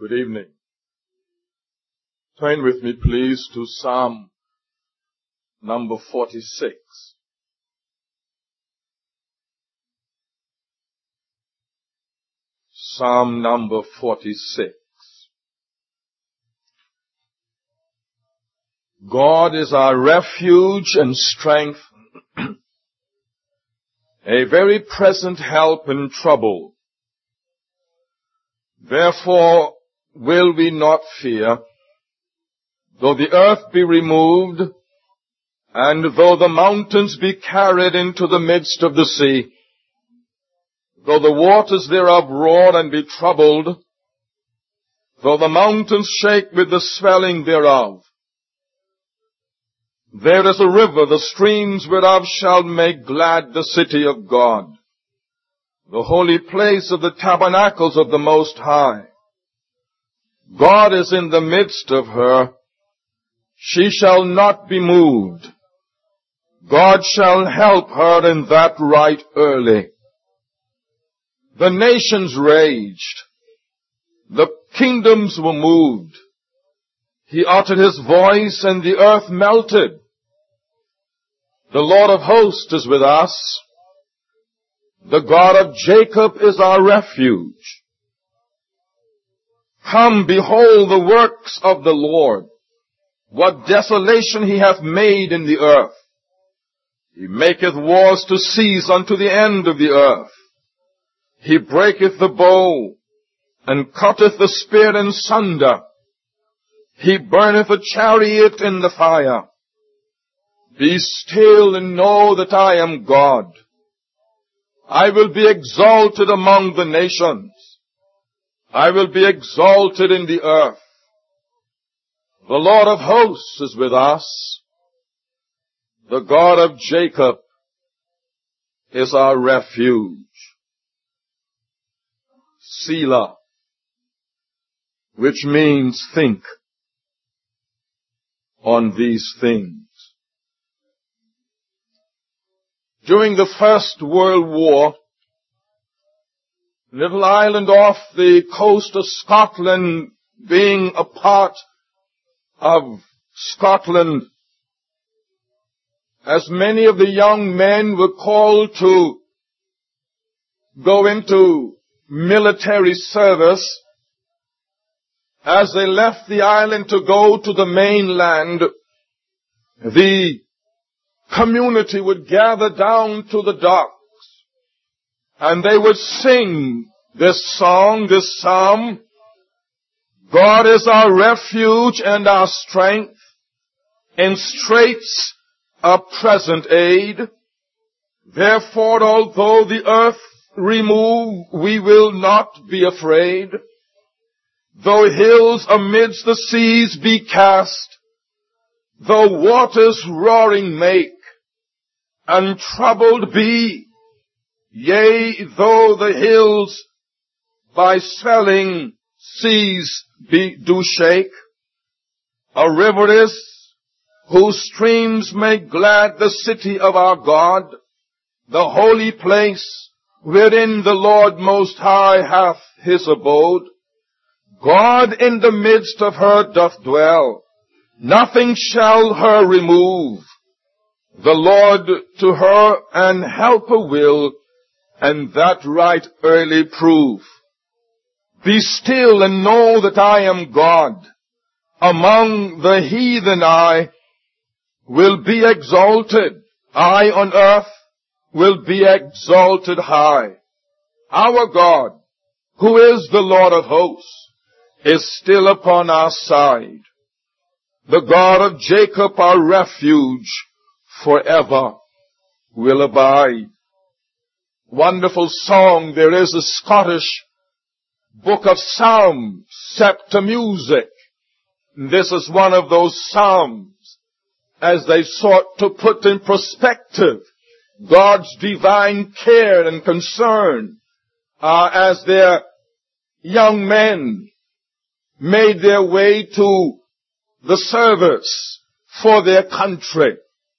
Good evening. Turn with me, please, to Psalm number 46. Psalm number 46. God is our refuge and strength, a very present help in trouble. Therefore will we not fear, though the earth be removed, and though the mountains be carried into the midst of the sea, though the waters thereof roar and be troubled, though the mountains shake with the swelling thereof. There is a river, the streams whereof shall make glad the city of God, the holy place of the tabernacles of the Most High. God is in the midst of her. She shall not be moved. God shall help her in that right early. The nations raged. The kingdoms were moved. He uttered his voice, and the earth melted. The Lord of hosts is with us. The God of Jacob is our refuge. Come, behold the works of the Lord. What desolation he hath made in the earth. He maketh wars to cease unto the end of the earth. He breaketh the bow, and cutteth the spear in sunder. He burneth a chariot in the fire. Be still and know that I am God. I will be exalted among the nations. I will be exalted in the earth. The Lord of hosts is with us. The God of Jacob is our refuge. Selah, which means think on these things. During the First World War, little island off the coast of Scotland, being a part of Scotland, as many of the young men were called to go into military service, as they left the island to go to the mainland, the community would gather down to the docks, and they would sing this song, this psalm. God is our refuge and our strength, in straits a present aid. Therefore, although the earth remove, we will not be afraid. Though hills amidst the seas be cast, though waters roaring make, and troubled be, yea, though the hills by swelling seas do shake, a river is, whose streams make glad the city of our God, the holy place wherein the Lord Most High hath his abode. God in the midst of her doth dwell. Nothing shall her remove. The Lord to her an helper will, and that right early prove. Be still and know that I am God. Among the heathen I will be exalted. I on earth will be exalted high. Our God, who is the Lord of hosts, is still upon our side. The God of Jacob, our refuge, forever will abide. Wonderful song. There is a Scottish book of Psalms set to music. This is one of those psalms, as they sought to put in perspective God's divine care and concern, as their young men made their way to the service for their country.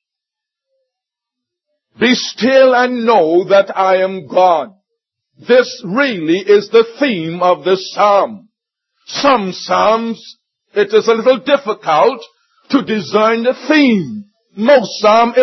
Be still and know that I am God. This really is the theme of this psalm. Some psalms, it is a little difficult to discern the theme. Most psalms,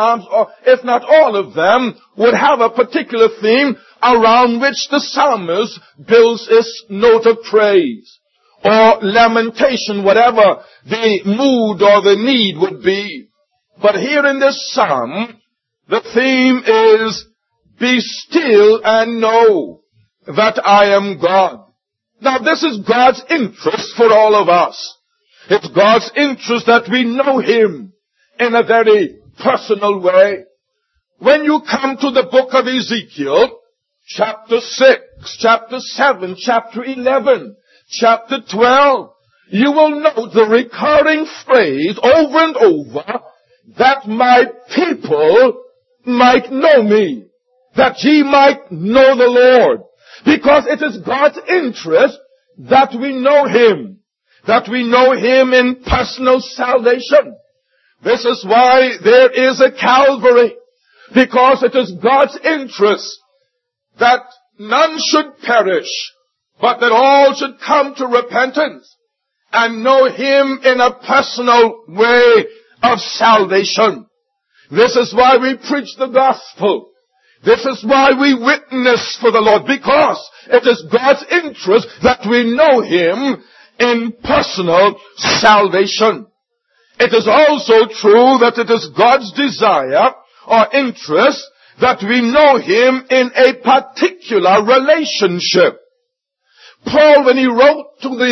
if not all of them, would have a particular theme around which the psalmist builds his note of praise or lamentation, whatever the mood or the need would be. But here in this psalm, the theme is, be still and know that I am God. Now this is God's interest for all of us. It's God's interest that we know Him in a very personal way. When you come to the book of Ezekiel, chapter 6, chapter 7, chapter 11, chapter 12, you will note the recurring phrase over and over, that my people might know me, that ye might know the Lord. Because it is God's interest that we know Him, that we know Him in personal salvation. This is why there is a Calvary, because it is God's interest that none should perish, but that all should come to repentance and know Him in a personal way of salvation. This is why we preach the gospel. This is why we witness for the Lord, because it is God's interest that we know Him in personal salvation. It is also true that it is God's desire or interest that we know Him in a particular relationship. Paul, when he wrote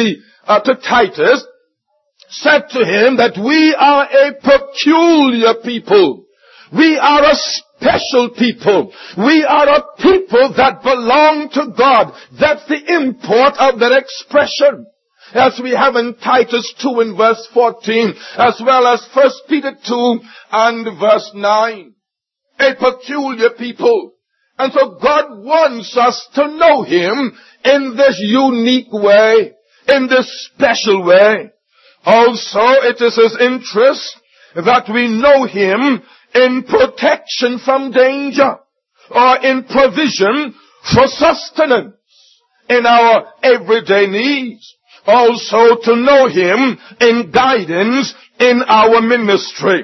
to Titus, said to him that we are a peculiar people. We are a special people. We are a people that belong to God. That's the import of that expression. As we have in Titus 2 and verse 14, as well as 1 Peter 2 and verse 9. A peculiar people. And so God wants us to know Him in this unique way, in this special way. Also, it is His interest that we know Him in protection from danger, or in provision for sustenance in our everyday needs. Also to know Him in guidance in our ministry.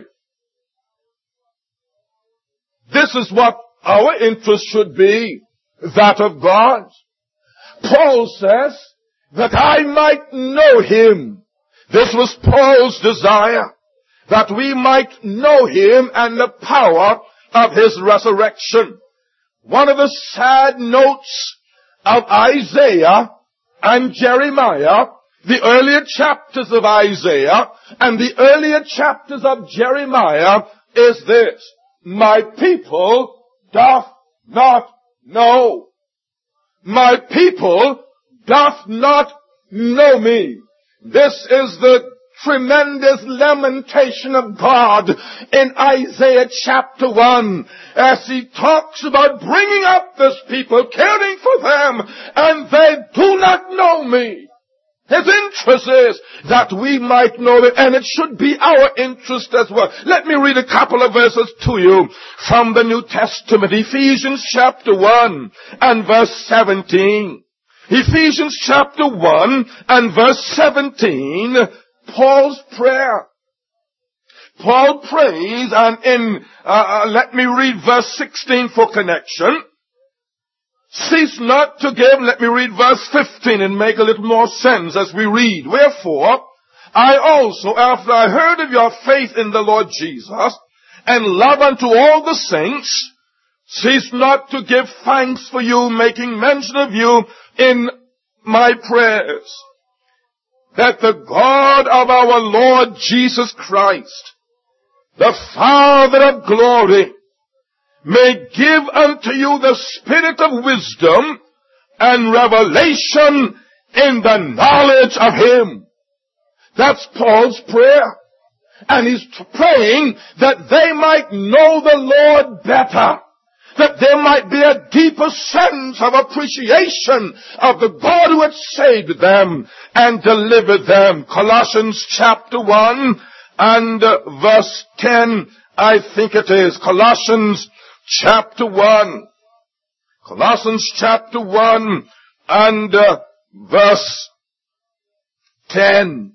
This is what our interest should be, that of God. Paul says that I might know Him. This was Paul's desire, that we might know Him and the power of His resurrection. One of the sad notes of Isaiah and Jeremiah, the earlier chapters of Isaiah and the earlier chapters of Jeremiah, is this: my people doth not know. My people doth not know me. This is the tremendous lamentation of God in Isaiah chapter 1 as He talks about bringing up this people, caring for them, and they do not know me. His interest is that we might know Him, and it should be our interest as well. Let me read a couple of verses to you from the New Testament. Ephesians chapter 1 and verse 17. Ephesians chapter 1 and verse 17, Paul's prayer. Paul prays, and let me read verse 16 for connection. Cease not to give. Let me read verse 15 and make a little more sense as we read. Wherefore, I also, after I heard of your faith in the Lord Jesus, and love unto all the saints, cease not to give thanks for you, making mention of you in my prayers, that the God of our Lord Jesus Christ, the Father of glory, may give unto you the spirit of wisdom and revelation in the knowledge of Him. That's Paul's prayer. And he's praying that they might know the Lord better, that there might be a deeper sense of appreciation of the God who had saved them and delivered them. Colossians chapter 1 and verse 10, I think it is. Colossians chapter 1. Colossians chapter 1 and verse 10.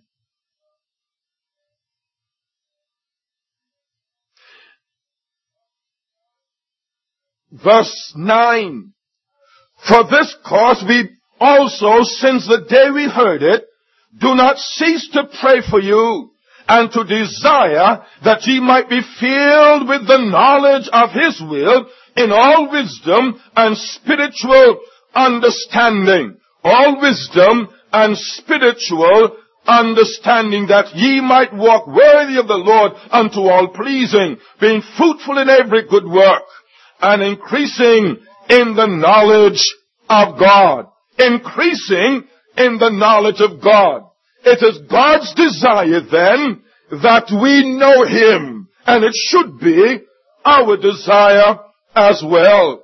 Verse 9. For this cause we also, since the day we heard it, do not cease to pray for you, and to desire that ye might be filled with the knowledge of His will in all wisdom and spiritual understanding. All wisdom and spiritual understanding, that ye might walk worthy of the Lord unto all pleasing, being fruitful in every good work, and increasing in the knowledge of God. Increasing in the knowledge of God. It is God's desire then that we know Him, and it should be our desire as well.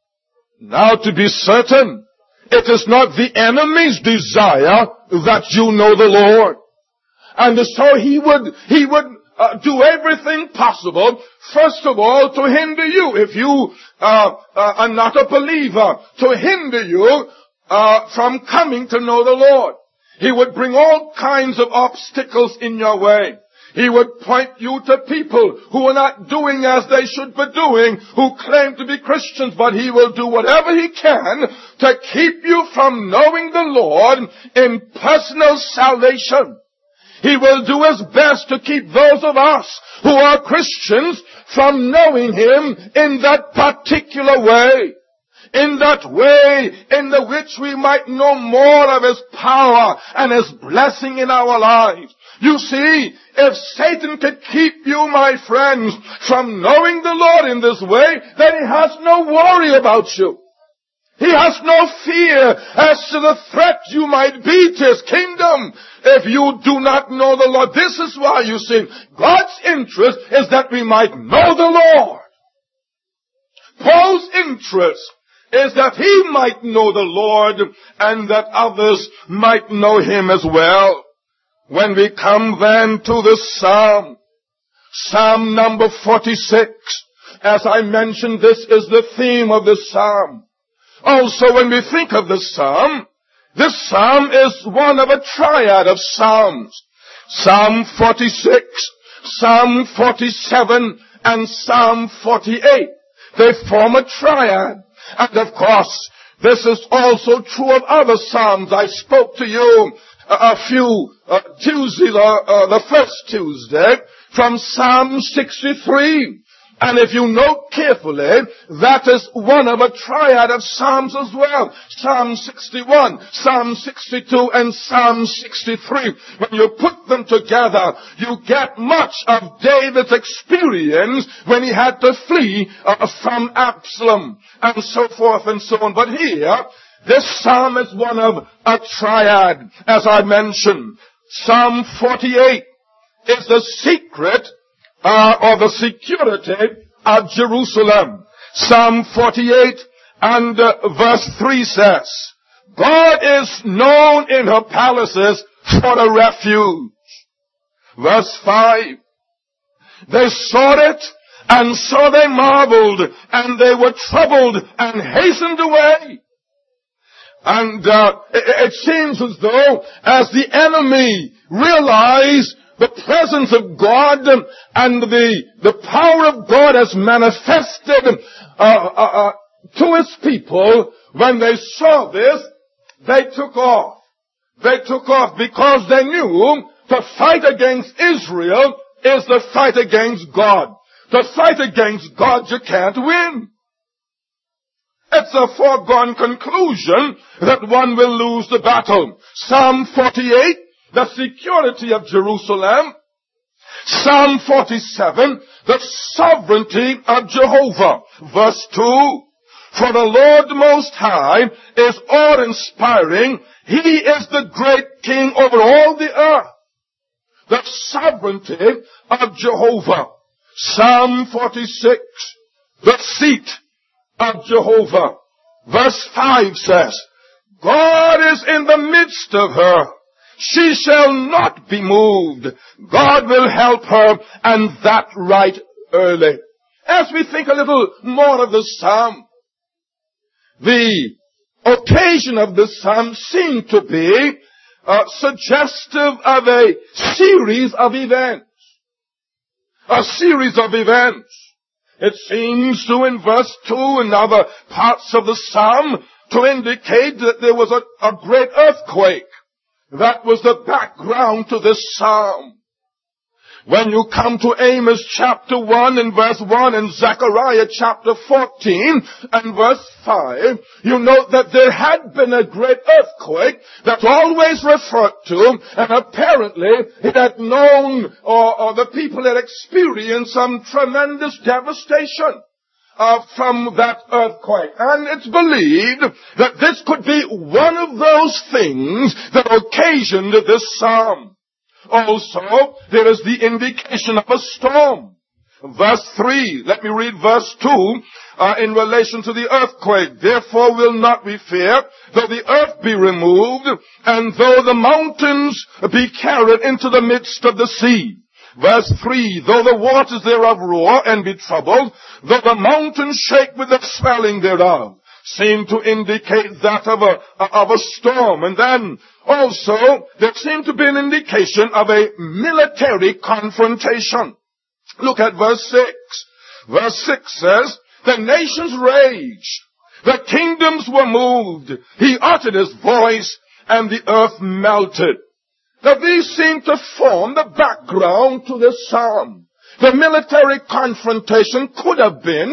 Now, to be certain, it is not the enemy's desire that you know the Lord. And so he would do everything possible, first of all, to hinder you, if you are not a believer, to hinder you from coming to know the Lord. He would bring all kinds of obstacles in your way. He would point you to people who are not doing as they should be doing, who claim to be Christians, but he will do whatever he can to keep you from knowing the Lord in personal salvation. He will do his best to keep those of us who are Christians from knowing Him in that particular way. In that way in the which we might know more of His power and His blessing in our lives. You see, if Satan could keep you, my friends, from knowing the Lord in this way, then he has no worry about you. He has no fear as to the threat you might be to His kingdom if you do not know the Lord. This is why, you see, God's interest is that we might know the Lord. Paul's interest is that he might know the Lord and that others might know Him as well. When we come then to the Psalm, Psalm number 46, as I mentioned, this is the theme of the Psalm. Also, when we think of the Psalm, this Psalm is one of a triad of Psalms. Psalm 46, Psalm 47, and Psalm 48. They form a triad. And of course, this is also true of other Psalms. I spoke to you a few Tuesdays, the first Tuesday, from Psalm 63. And if you note carefully, that is one of a triad of Psalms as well. Psalm 61, Psalm 62, and Psalm 63. When you put them together, you get much of David's experience when he had to flee from Absalom, and so forth and so on. But here, this psalm is one of a triad, as I mentioned. Psalm 48 is the secret or the security of Jerusalem. Psalm 48 and verse 3 says, God is known in her palaces for a refuge. Verse 5, they saw it, and so they marveled, and they were troubled, and hastened away. And it seems as though, as the enemy realized the presence of God and the power of God has manifested to His people, when they saw this, they took off. They took off because they knew to fight against Israel is the fight against God. To fight against God, you can't win. It's a foregone conclusion that one will lose the battle. Psalm 48, the security of Jerusalem. Psalm 47, the sovereignty of Jehovah. Verse 2, for the Lord Most High is awe-inspiring. He is the great King over all the earth. The sovereignty of Jehovah. Psalm 46, the seat of Jehovah. Verse 5 says, God is in the midst of her. She shall not be moved. God will help her, and that right early. As we think a little more of the psalm, the occasion of the psalm seemed to be suggestive of a series of events. A series of events. It seems to, in verse 2 and other parts of the psalm, to indicate that there was a great earthquake. That was the background to this psalm. When you come to Amos chapter 1 and verse 1 and Zechariah chapter 14 and verse 5, you note that there had been a great earthquake that's always referred to, and apparently it had known, or the people had experienced some tremendous devastation from that earthquake. And it's believed that this could be one of those things that occasioned this psalm. Also, there is the indication of a storm. Verse 3, let me read verse 2, in relation to the earthquake. Therefore will not we fear, though the earth be removed, and though the mountains be carried into the midst of the sea. Verse 3, though the waters thereof roar and be troubled, though the mountains shake with the swelling thereof. Seem to indicate that of a storm. And then also there seemed to be an indication of a military confrontation. Look at verse 6. Verse 6 says, the nations raged, the kingdoms were moved, he uttered his voice, and the earth melted. Now these seem to form the background to this psalm. The military confrontation could have been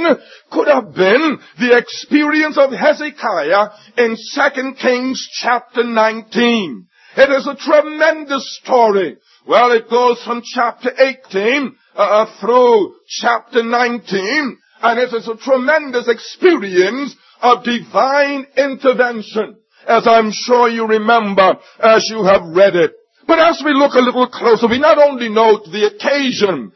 the experience of Hezekiah in 2 Kings chapter 19. It is a tremendous story. Well, it goes from chapter 18 through chapter 19, and it is a tremendous experience of divine intervention, as I'm sure you remember as you have read it. But as we look a little closer, we not only note the occasion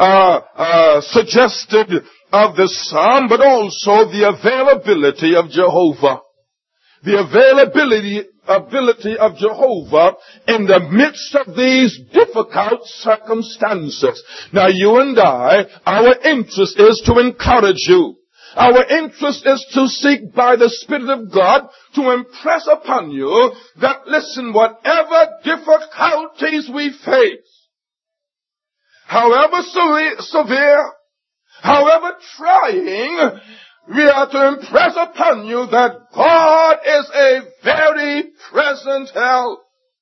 suggested of this psalm, but also the availability of Jehovah. The availability of Jehovah in the midst of these difficult circumstances. Now you and I, our interest is to encourage you. Our interest is to seek by the Spirit of God to impress upon you that, listen, whatever difficulties we face, however severe, however trying, we are to impress upon you that God is a very present help.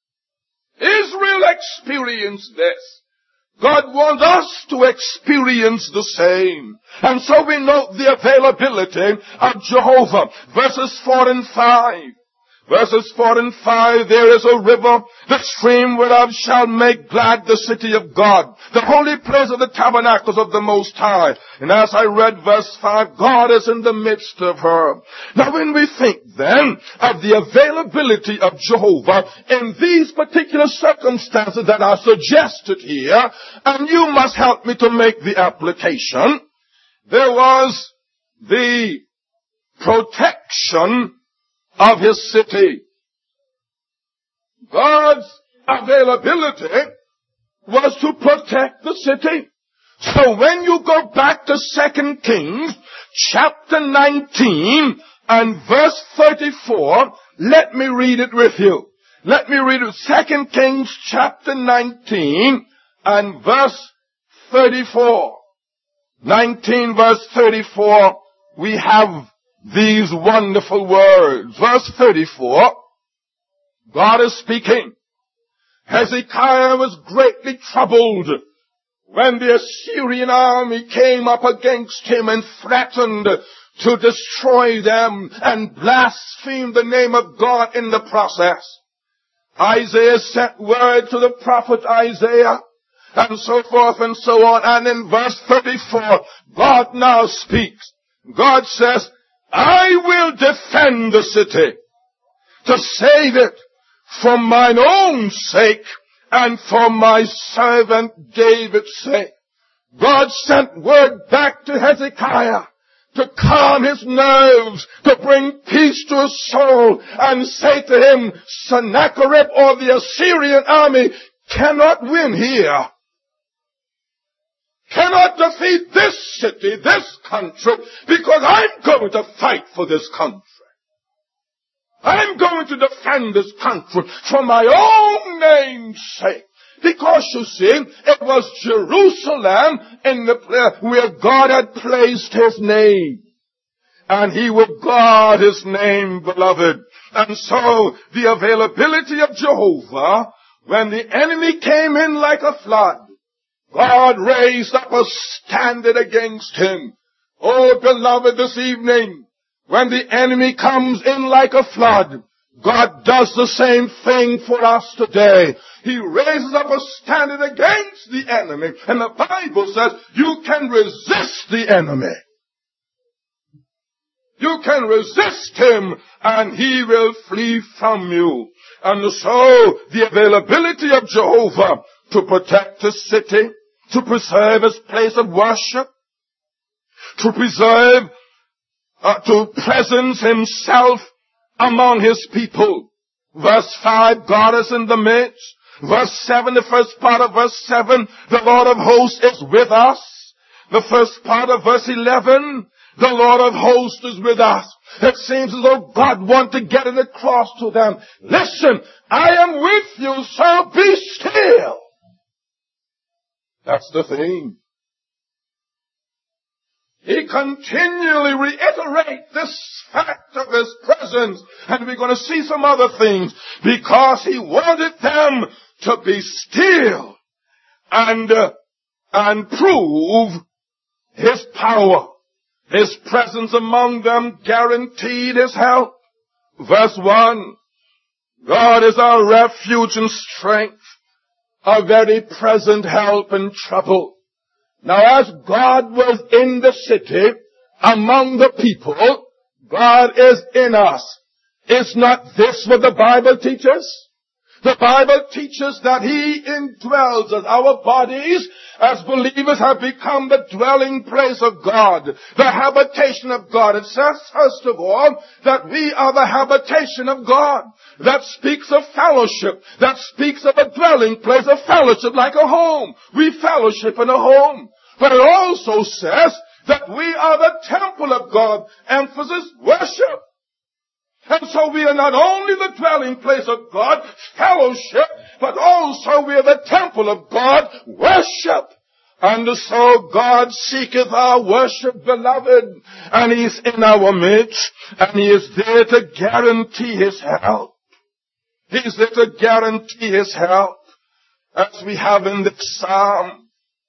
Israel experienced this. God wants us to experience the same. And so we note the availability of Jehovah. Verses 4 and 5. Verses 4 and 5, there is a river, the stream whereof shall make glad the city of God, the holy place of the tabernacles of the Most High. And as I read verse 5, God is in the midst of her. Now when we think then of the availability of Jehovah in these particular circumstances that are suggested here, and you must help me to make the application, there was the protection of his city. God's availability was to protect the city. So when you go back to 2 Kings chapter 19 and verse 34, let me read it with you. Let me read it. 2 Kings chapter 19 and verse 34. 19 verse 34, we have these wonderful words. Verse 34, God is speaking. Hezekiah was greatly troubled when the Assyrian army came up against him and threatened to destroy them and blaspheme the name of God in the process. Isaiah sent word to the prophet Isaiah, and so forth and so on. And in verse 34, God now speaks. God says, I will defend the city to save it for mine own sake and for my servant David's sake. God sent word back to Hezekiah to calm his nerves, to bring peace to his soul, and say to him, Sennacherib or the Assyrian army cannot win here. Cannot defeat this city, this country, because I'm going to fight for this country. I'm going to defend this country for my own name's sake. Because you see, it was Jerusalem where God had placed His name. And He would guard His name, beloved. And so, the availability of Jehovah, when the enemy came in like a flood, God raised up a standard against him. Oh, beloved, this evening, when the enemy comes in like a flood, God does the same thing for us today. He raises up a standard against the enemy. And the Bible says you can resist the enemy. You can resist him and he will flee from you. And so the availability of Jehovah to protect his city, to preserve his place of worship, to preserve, to presence himself among his people. Verse 5, God is in the midst. Verse 7, the first part of verse 7, the Lord of hosts is with us. The first part of verse 11, the Lord of hosts is with us. It seems as though God wants to get it across to them. Listen, I am with you, so be still. That's the thing. He continually reiterates this fact of his presence, and we're going to see some other things, because he wanted them to be still and prove his power. His presence among them guaranteed his help. Verse 1, God is our refuge and strength, a very present help in trouble. Now, as God was in the city, among the people, God is in us. Is not this what the Bible teaches? The Bible teaches that He indwells us. Our bodies, as believers, have become the dwelling place of God, the habitation of God. It says, first of all, that we are the habitation of God. That speaks of fellowship. That speaks of a dwelling place of fellowship, like a home. We fellowship in a home. But it also says that we are the temple of God. Emphasis, worship. And so we are not only the dwelling place of God, fellowship, but also we are the temple of God, worship. And so God seeketh our worship, beloved, and He's in our midst, and He is there to guarantee His help. He's there to guarantee His help, as we have in this psalm.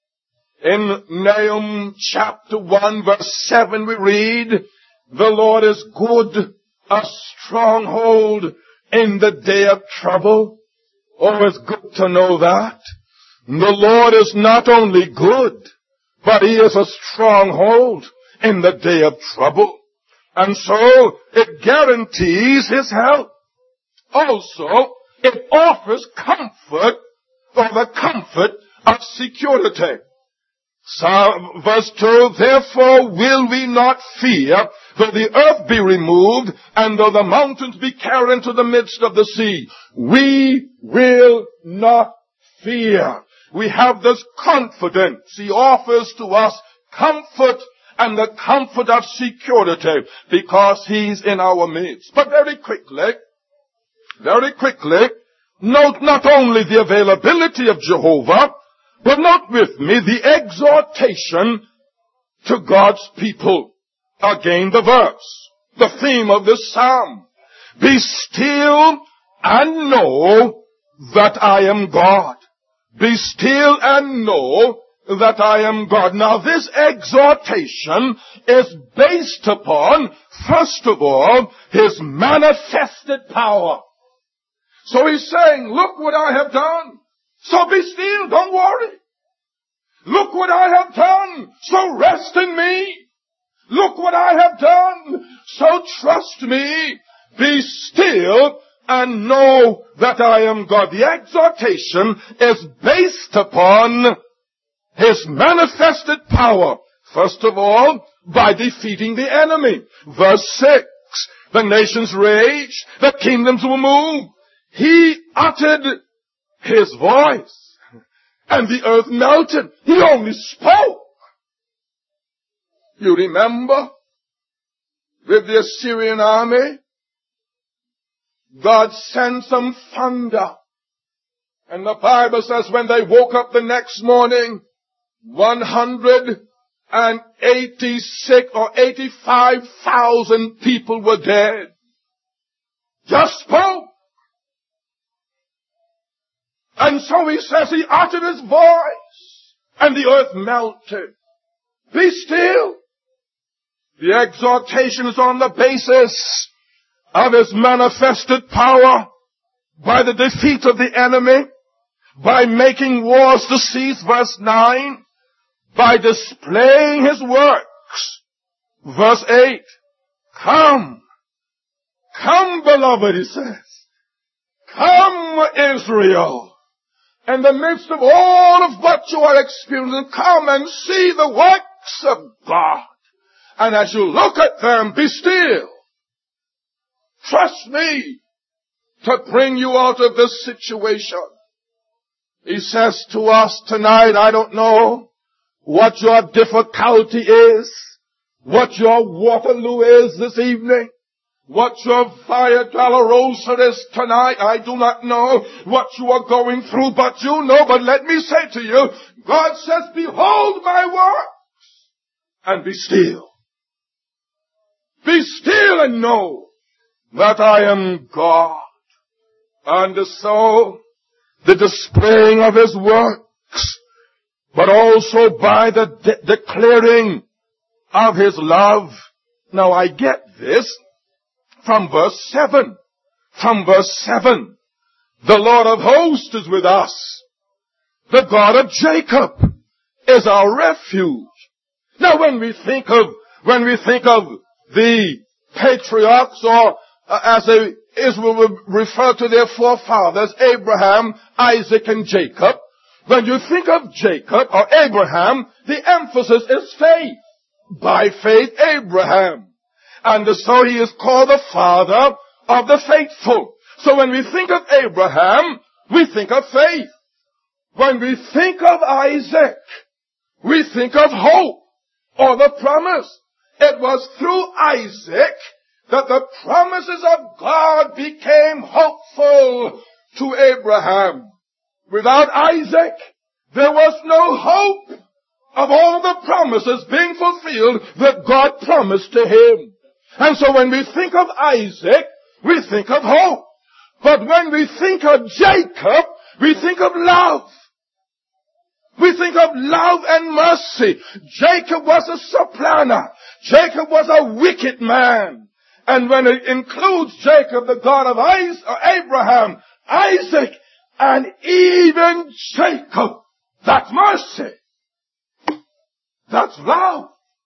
In Nahum chapter 1 verse 7 we read, the Lord is good, a stronghold in the day of trouble. Oh, it's good to know that. The Lord is not only good, but He is a stronghold in the day of trouble. And so, it guarantees His help. Also, it offers comfort, or the comfort of security. So, verse 2, therefore will we not fear, though the earth be removed, and though the mountains be carried into the midst of the sea. We will not fear. We have this confidence. He offers to us comfort and the comfort of security, because He's in our midst. But very quickly, note not only the availability of Jehovah, but note with me the exhortation to God's people. Again the verse, the theme of this psalm. Be still and know that I am God. Be still and know that I am God. Now this exhortation is based upon, first of all, His manifested power. So He's saying, look what I have done. So be still, don't worry. Look what I have done, so rest in me. Look what I have done, so trust me. Be still and know that I am God. The exhortation is based upon His manifested power. First of all, by defeating the enemy. Verse 6, the nations raged, the kingdoms were moved. He uttered His voice, and the earth melted. He only spoke. You remember with the Assyrian army, God sent some thunder. And the Bible says when they woke up the next morning, 186 or 85,000 people were dead. Just spoke. And so he says he uttered his voice and the earth melted. Be still. The exhortation is on the basis of his manifested power by the defeat of the enemy, by making wars to cease, verse 9, by displaying his works, verse 8. Come, beloved, he says. Come, Israel. In the midst of all of what you are experiencing, come and see the works of God. And as you look at them, be still. Trust me to bring you out of this situation. He says to us tonight, I don't know what your difficulty is, what your Waterloo is this evening, what your Via Dolorosa is tonight. I do not know what you are going through, but you know. But let me say to you, God says, behold my works and be still. Be still and know that I am God. And so, the displaying of his works, but also by the declaring of his love. Now I get this from verse 7. From verse 7, the Lord of hosts is with us. The God of Jacob is our refuge. Now when we think of the patriarchs, or as Israel would refer to their forefathers, Abraham, Isaac, and Jacob, when you think of Jacob or Abraham, the emphasis is faith. By faith, Abraham. And so he is called the father of the faithful. So when we think of Abraham, we think of faith. When we think of Isaac, we think of hope or the promise. It was through Isaac that the promises of God became hopeful to Abraham. Without Isaac, there was no hope of all the promises being fulfilled that God promised to him. And so when we think of Isaac, we think of hope. But when we think of Jacob, we think of love. We think of love and mercy. Jacob was a soplaner. Jacob was a wicked man. And when it includes Jacob, the God of Abraham, Isaac, and even Jacob, that's mercy. That's love.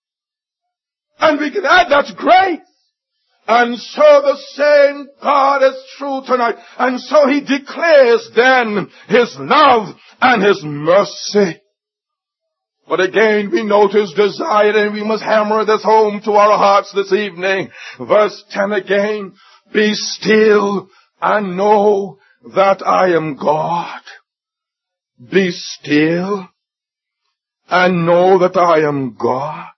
And we can add that's grace. And so the same God is true tonight. And so he declares then his love and his mercy. But again, we note his desire, and we must hammer this home to our hearts this evening. Verse 10 again, be still and know that I am God. Be still and know that I am God.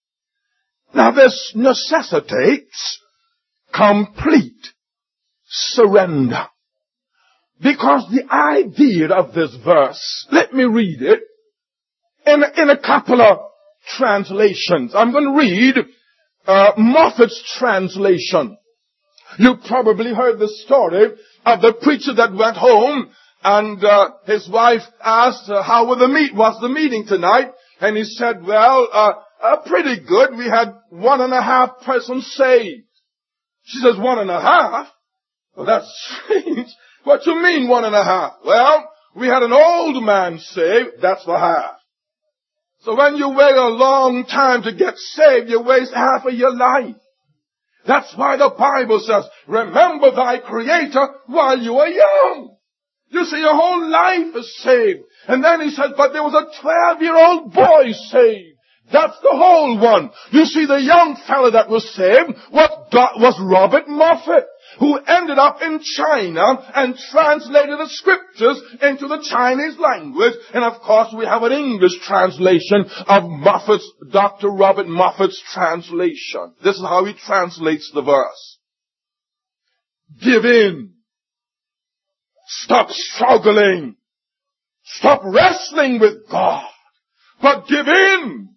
Now this necessitates complete surrender. Because the idea of this verse, let me read it in a couple of translations. I'm going to read Moffat's translation. You probably heard the story of the preacher that went home, and his wife asked how was the meeting tonight, and he said, well, pretty good. We had 1.5 persons saved. She says, 1.5? Well, that's strange. What you mean 1.5? Well, we had an old man saved. That's for half. So when you wait a long time to get saved, you waste half of your life. That's why the Bible says, remember thy Creator while you are young. You see, your whole life is saved. And then he says, but there was a 12-year-old boy saved. That's the whole one. You see, the young fellow that was saved was Robert Moffat, who ended up in China and translated the scriptures into the Chinese language. And of course, we have an English translation of Dr. Robert Moffat's translation. This is how he translates the verse. Give in. Stop struggling. Stop wrestling with God. But give in.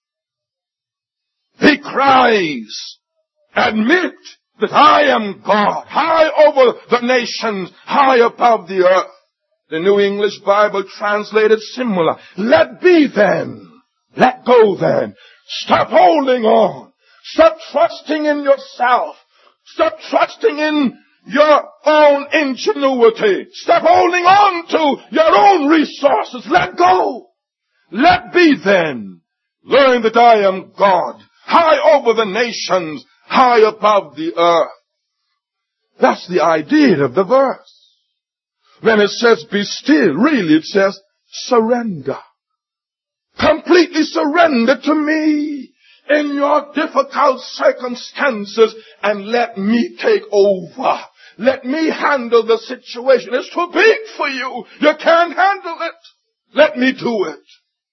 He cries, admit that I am God, high over the nations, high above the earth. The New English Bible translated similar. Let be then. Let go then. Stop holding on. Stop trusting in yourself. Stop trusting in your own ingenuity. Stop holding on to your own resources. Let go. Let be then. Learn that I am God, high over the nations, high above the earth. That's the idea of the verse. When it says be still, really it says surrender. Completely surrender to me in your difficult circumstances and let me take over. Let me handle the situation. It's too big for you. You can't handle it. Let me do it.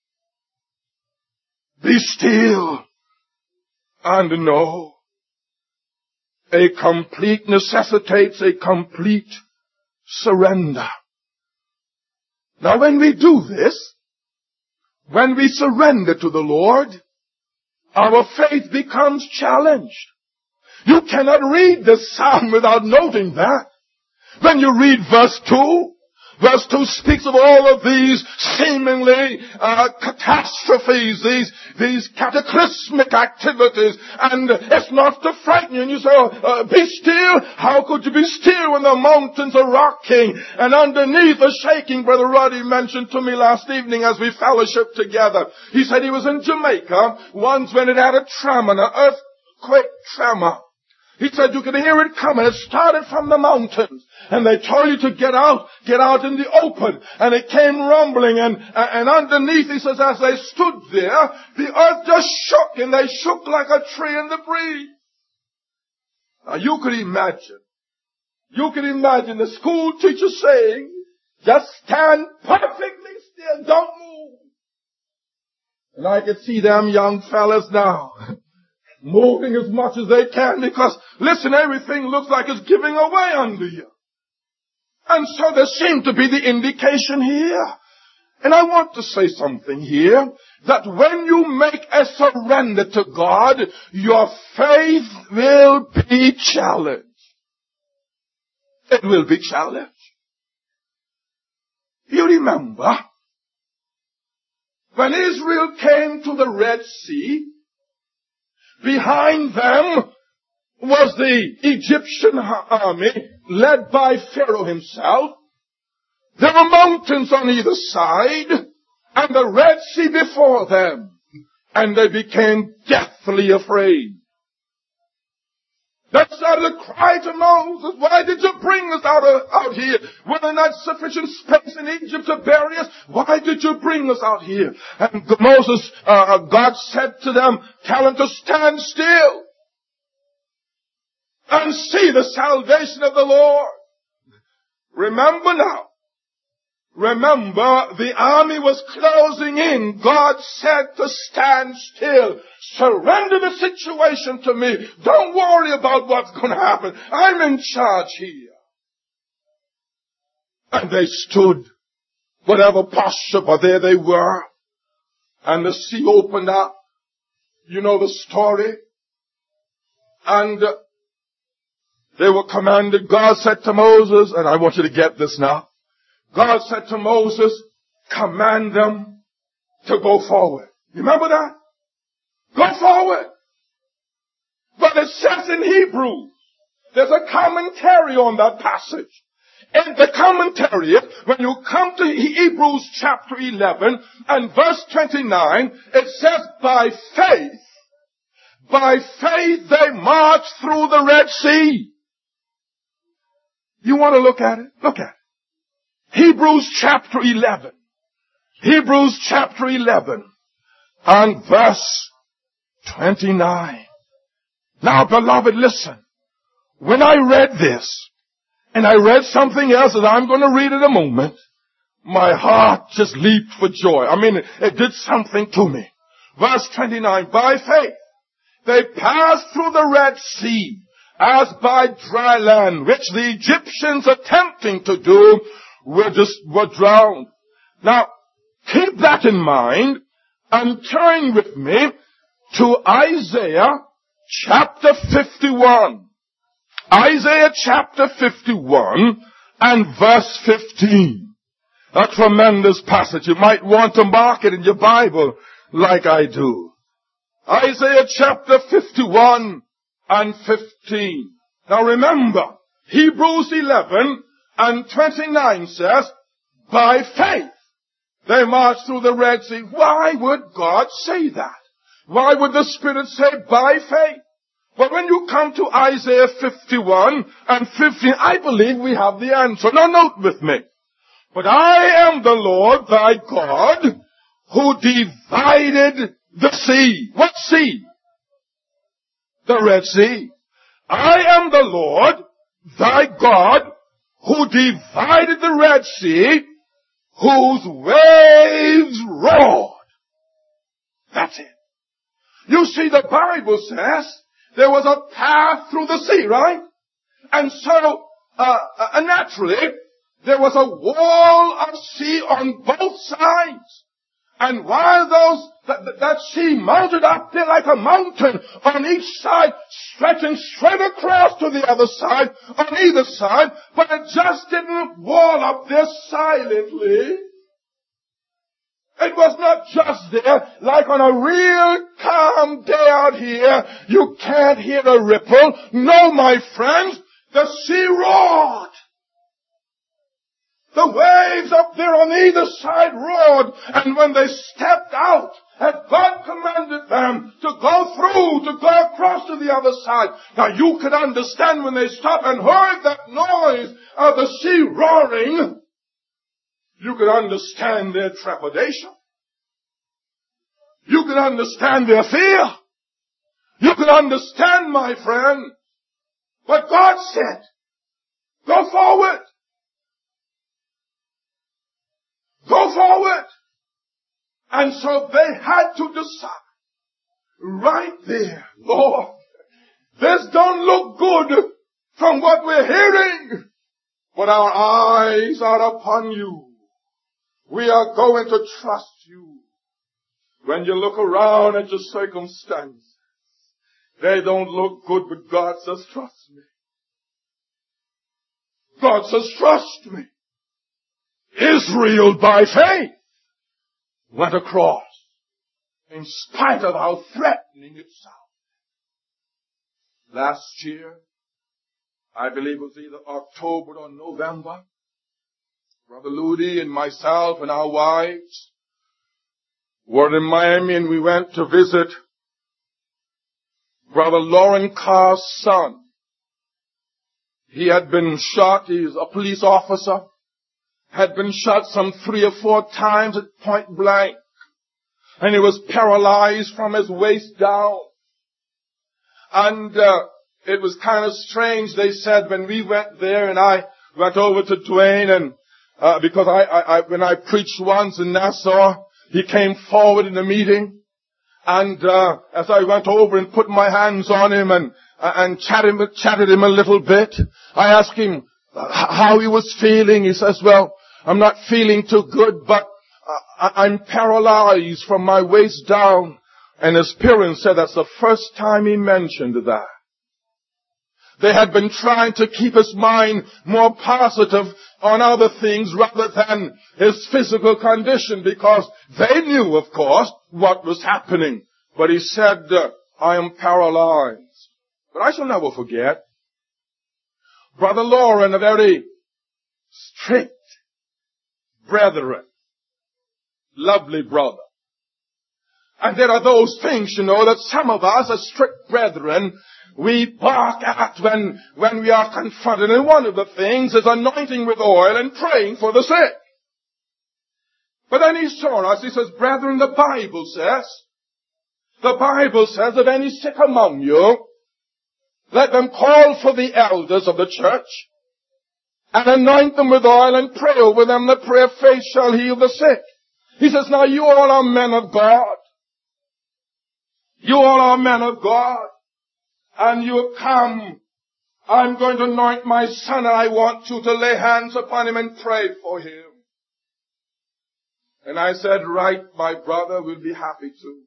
Be still and know. A complete necessitates a complete surrender. Now when we do this, when we surrender to the Lord, our faith becomes challenged. You cannot read this psalm without noting that. When you read verse 2, verse 2 speaks of all of these seemingly catastrophes, these cataclysmic activities, and it's not to frighten you. And you say, be still. How could you be still when the mountains are rocking and underneath are shaking? Brother Roddy mentioned to me last evening as we fellowshiped together. He said he was in Jamaica once when it had a tremor, an earthquake tremor. He said you could hear it coming. It started from the mountains. And they told you to get out in the open. And it came rumbling and underneath, he says, as they stood there, the earth just shook and they shook like a tree in the breeze. Now you could imagine the school teacher saying, just stand perfectly still, don't move. And I could see them young fellas now moving as much as they can because, listen, everything looks like it's giving away under you. And so there seemed to be the indication here. And I want to say something here, that when you make a surrender to God, your faith will be challenged. It will be challenged. You remember, when Israel came to the Red Sea, behind them was the Egyptian army led by Pharaoh himself. There were mountains on either side and the Red Sea before them. And they became deathly afraid. They started to cry to Moses, why did you bring us out here? Were there not sufficient space in Egypt to bury us? Why did you bring us out here? And Moses, God said to them, tell them to stand still and see the salvation of the Lord. Remember now. Remember, the army was closing in. God said to stand still. Surrender the situation to me. Don't worry about what's going to happen. I'm in charge here. And they stood, whatever posture, but there they were. And the sea opened up. You know the story. And they were commanded. God said to Moses, and I want you to get this now. God said to Moses, command them to go forward. Remember that? Go forward. But it says in Hebrews, there's a commentary on that passage. In the commentary, when you come to Hebrews chapter 11 and verse 29, it says, by faith they marched through the Red Sea. You want to look at it? Look at it. Hebrews chapter 11. Hebrews chapter 11 and verse 29. Now, beloved, listen. When I read this, and I read something else that I'm going to read in a moment, my heart just leaped for joy. I mean, it did something to me. Verse 29, by faith, they passed through the Red Sea as by dry land, which the Egyptians attempting to do were drowned. Now, keep that in mind and turn with me to Isaiah chapter 51. Isaiah chapter 51 and verse 15. A tremendous passage. You might want to mark it in your Bible like I do. Isaiah chapter 51 and 15. Now remember, Hebrews 11 and 29 says, by faith they marched through the Red Sea. Why would God say that? Why would the Spirit say by faith? But when you come to Isaiah 51 and 15, I believe we have the answer. Now note with me. But I am the Lord thy God who divided the sea. What sea? The Red Sea. I am the Lord thy God who divided the Red Sea, whose waves roared. That's it. You see, the Bible says there was a path through the sea, right? And so, naturally, there was a wall of sea on both sides. And while that sea mounted up there like a mountain on each side, stretching straight across to the other side, on either side, but it just didn't wall up there silently. It was not just there, like on a real calm day out here, you can't hear a ripple. No, my friends, the sea roared. The waves up there on either side roared, and when they stepped out, and God commanded them to go through, to go across to the other side. Now you could understand when they stopped and heard that noise of the sea roaring, you could understand their trepidation. You could understand their fear. You could understand, my friend, what God said. Go forward. Go forward. And so they had to decide right there, Lord, this don't look good from what we're hearing, but our eyes are upon you. We are going to trust you. When you look around at your circumstances, they don't look good, but God says, trust me. God says, trust me. Israel, by faith, went across in spite of how threatening it sounded. Last year, I believe it was either October or November, Brother Ludi and myself and our wives were in Miami, and we went to visit Brother Lauren Carr's son. He had been shot. He's a police officer. Had been shot some 3 or 4 times at point blank. And he was paralyzed from his waist down. And it was kind of strange, they said, when we went there, and I went over to Dwayne, and because when I preached once in Nassau, he came forward in the meeting. And as I went over and put my hands on him and chatted him a little bit, I asked him how he was feeling. He says, well, I'm not feeling too good, but I'm paralyzed from my waist down. And his parents said that's the first time he mentioned that. They had been trying to keep his mind more positive on other things rather than his physical condition, because they knew, of course, what was happening. But he said, I am paralyzed. But I shall never forget, Brother Lauren, a very strict brethren, lovely brother. And there are those things, that some of us as strict brethren, we bark at when we are confronted. And one of the things is anointing with oil and praying for the sick. But then he saw us, he says, brethren, the Bible says, if any sick among you, let them call for the elders of the church and anoint them with oil and pray over them. The prayer of faith shall heal the sick. He says, now you all are men of God. You all are men of God. And you have come I'm going to anoint my son, and I want you to lay hands upon him and pray for him. And I said, right, my brother will be happy to.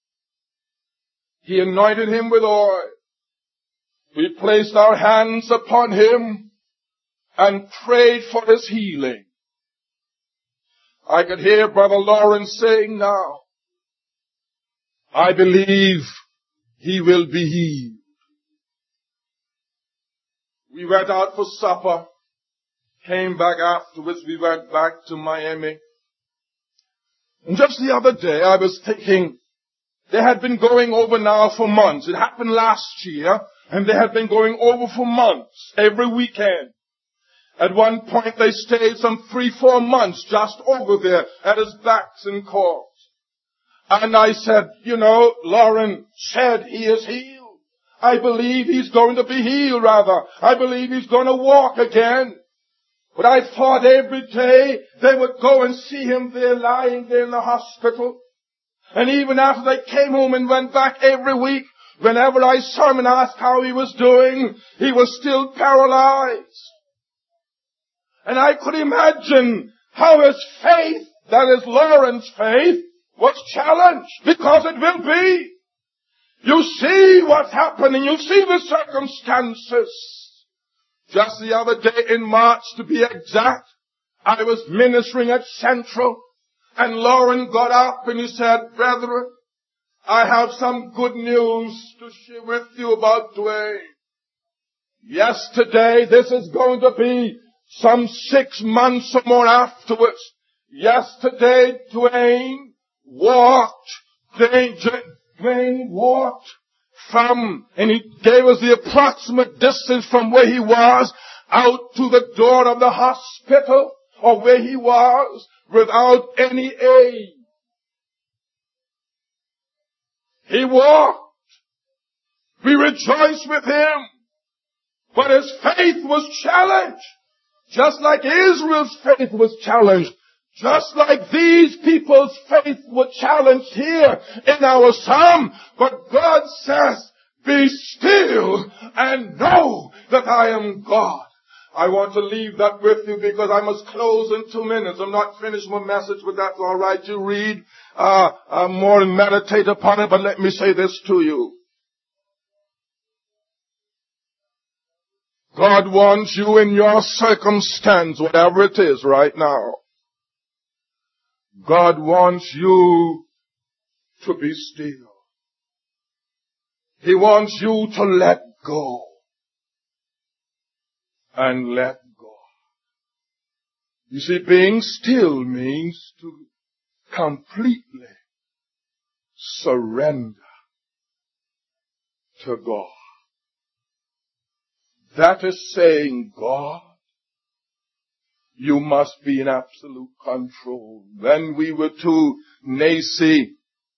He anointed him with oil. We placed our hands upon him and prayed for his healing. I could hear Brother Lawrence saying now, I believe he will be healed. We went out for supper, came back afterwards, we went back to Miami. And just the other day I was thinking, they had been going over now for months. It happened last year, and they had been going over for months, every weekend. At one point they stayed some 3-4 months just over there at his backs and cords. And I said, Lauren said he is healed. I believe he's going to be healed, rather. I believe he's going to walk again. But I thought every day they would go and see him there lying there in the hospital. And even after they came home and went back every week, whenever I saw him and asked how he was doing, he was still paralyzed. And I could imagine how his faith, that is Lauren's faith, was challenged, because it will be. You see what's happening. You see the circumstances. Just the other day in March, to be exact, I was ministering at Central, and Lauren got up and he said, brethren, I have some good news to share with you about Dwayne. Yesterday, this is going to be some 6 months or more afterwards. Yesterday, Dwayne walked from, and he gave us the approximate distance from where he was out to the door of the hospital, or where he was, without any aid. He walked. We rejoiced with him. But his faith was challenged. Just like Israel's faith was challenged. Just like these people's faith was challenged here in our psalm. But God says, be still and know that I am God. I want to leave that with you because I must close in 2 minutes. I'm not finished my message, but that's all right. You read more and meditate upon it. But let me say this to you. God wants you in your circumstance, whatever it is right now. God wants you to be still. He wants you to let go. And let go. You see, being still means to completely surrender to God. That is saying, God, you must be in absolute control. When we were to NACI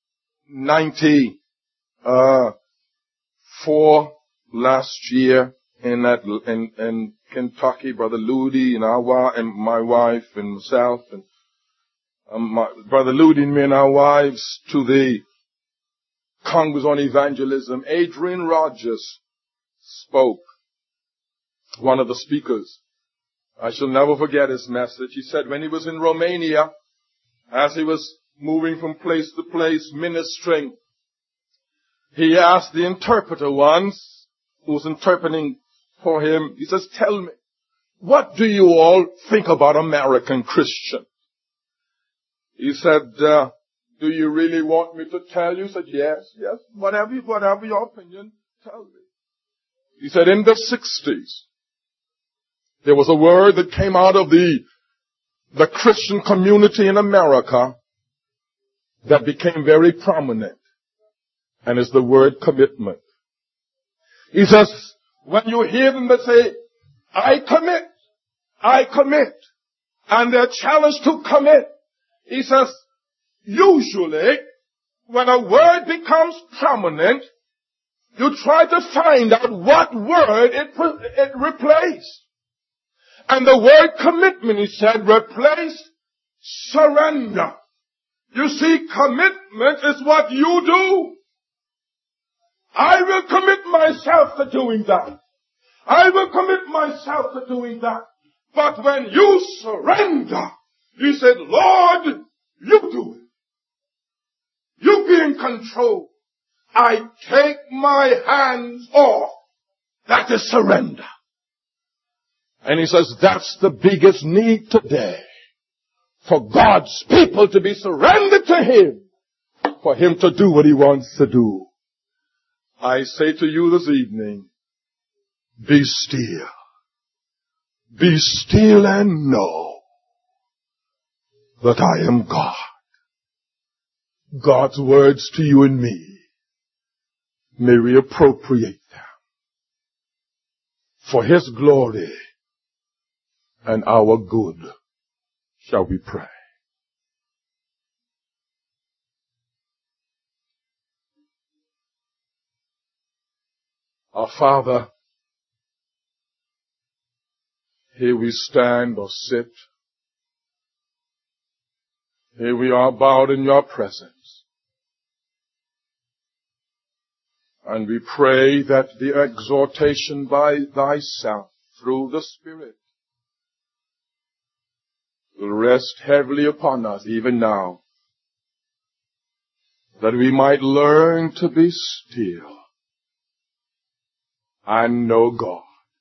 94 last year in Kentucky, Brother Ludi and my wife and myself and Brother Ludi and me and our wives to the Congress on Evangelism, Adrian Rogers spoke. One of the speakers. I shall never forget his message. He said when he was in Romania, as he was moving from place to place ministering, he asked the interpreter once, who was interpreting for him, he says, tell me, what do you all think about American Christians? He said, do you really want me to tell you? He said, yes, whatever your opinion, tell me. He said, in the 60s, there was a word that came out of the Christian community in America that became very prominent. And it's the word commitment. He says, when you hear them that say, I commit, and they're challenged to commit, he says, usually, when a word becomes prominent, you try to find out what word it replaced. And the word commitment, he said, replaced surrender. You see, commitment is what you do. I will commit myself to doing that. I will commit myself to doing that. But when you surrender, you said, Lord, you do it. You be in control. I take my hands off. That is surrender. And he says that's the biggest need today. For God's people to be surrendered to Him. For Him to do what He wants to do. I say to you this evening, be still. Be still and know that I am God. God's words to you and me, may we appropriate them for His glory and our good. Shall we pray? Our Father, here we stand or sit. Here we are bowed in your presence. And we pray that the exhortation by thyself through the Spirit will rest heavily upon us even now, that we might learn to be still and know God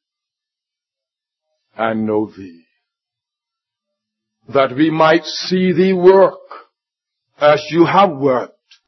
and know thee, that we might see thee work as you have worked